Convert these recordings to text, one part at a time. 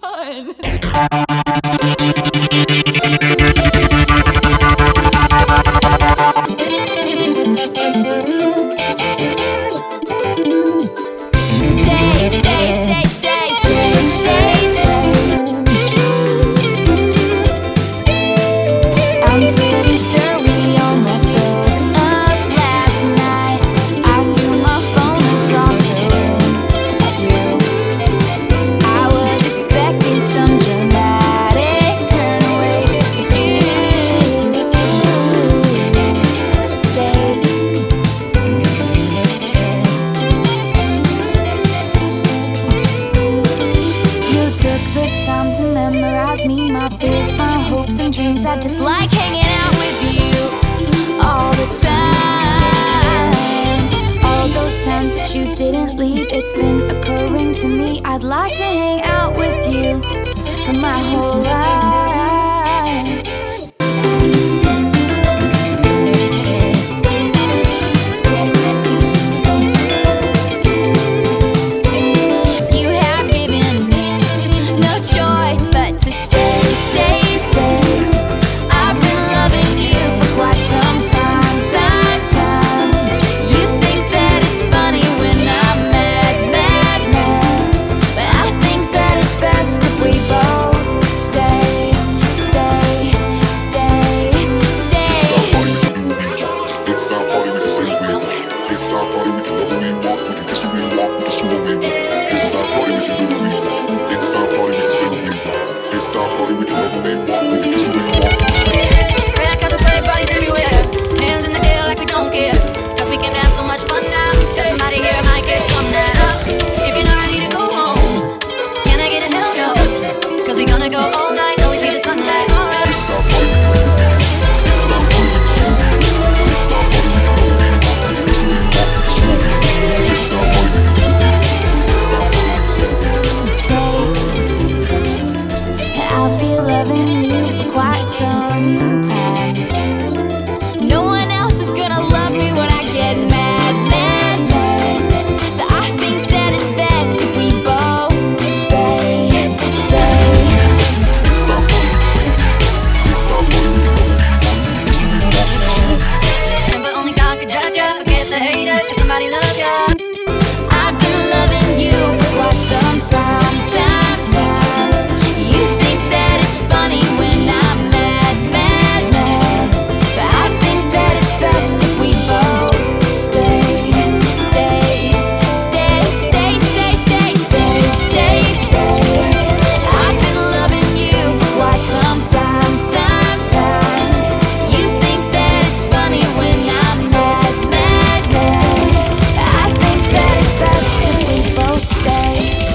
fun. Stay, stay, stay, stay, stay, stay, stay. I'm pretty sure we almost broke up last night. I threw my phone across the room at you. I was expecting some dramatic turn away, but you stayed. You took the time to memorize me, my fears, my hopes and dreams. I just like hanging out with you all the time. All those times that you didn't leave, it's been occurring to me. I'd like to hang out with you for my whole life. 'Cause you have given me no choice but to stay, stay, stay. I've been loving you for quite some time, time, time. You think that it's funny when I'm mad, mad, mad, but I think that it's best if we both stay, stay, stay, stay. It's our party, we can say what we want. It's our party, we can love what we want. We can kiss what we want, we can screw what we want. It's our party, we can do what we want. It's our party, we can say what we want. It's our party, we can love what we want. We can kiss what we want. Red cousins, everybody's everywhere. Hands in the air like we don't care. 'Cause we can have so much fun now. That somebody here might get some now. If you're not ready to go home, can I get a hell no? 'Cause we gonna go all night till we see the sunlight. Alright. It's our party, we can do what we want. It's our party, we can say what we want. It's our party, we can love what we want. We can kiss what we want. We can screw what we want. It's our party, we can do what we want. It's our party, we can say what we want. Stay. I'll be loving you for quite some time. No one else is gonna love me when I get mad, mad, mad. So I think that it's best if we both stay, stay. It's our party, we can say what we want. It's our party, we can love what we want. We can kiss what we want. We can screw what we want. Remember, only God can judge ya. Forget the haters, 'cause somebody loves ya. I've been loving you for quite some time, time, time. You think that it's funny when I'm mad, mad, mad, but I think that it's best if we both stay, stay, stay, stay, stay, stay, stay, stay, stay. I've been loving you for quite some time, time, time. You think that it's funny when I'm mad, mad, mad, but I think that it's best if we both stay.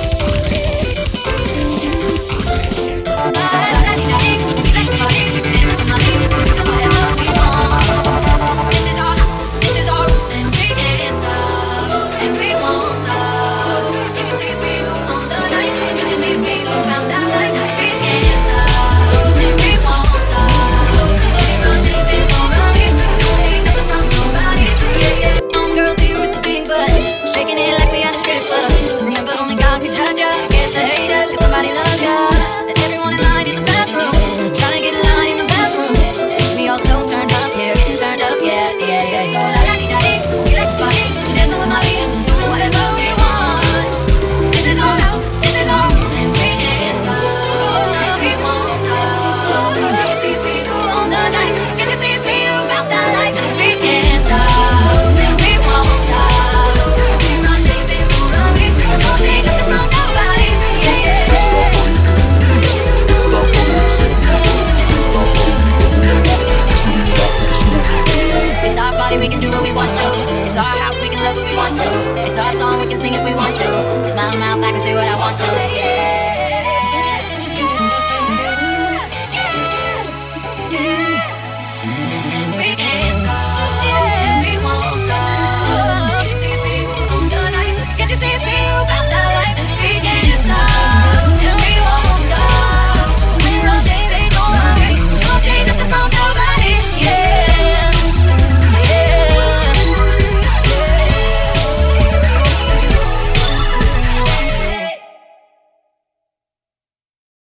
Shaking it like we at a strip club. Remember, only God can judge ya. Forget the haters, 'cause somebody loves ya. And everyone in line in the bathroom, trying to get in line in the bathroom. We all so turned up here, getting turned up, yeah, yeah, yeah. So la-da-dee-da-dee, we like the party, dancing with Molly, doing whatever we want. This is our house, this is our room, and we can't stop. We won't stop. Can you see it's me who on the night? Can you see it's me who about that life? 'Cause we can't stop, and we won't stop. We run these things, don't run me. We don't take nothing from nobody, yeah, yeah. It's our party, we can do what we want. It's our party, we can say what we want. It's our party, we can love what we want. We can kiss what we want. We can screw what we want. It's our party, we can do what we want to. It's our house, we can love what we want to. It's our song, we can sing if we want to. Smile, mouth, I can say what I want to.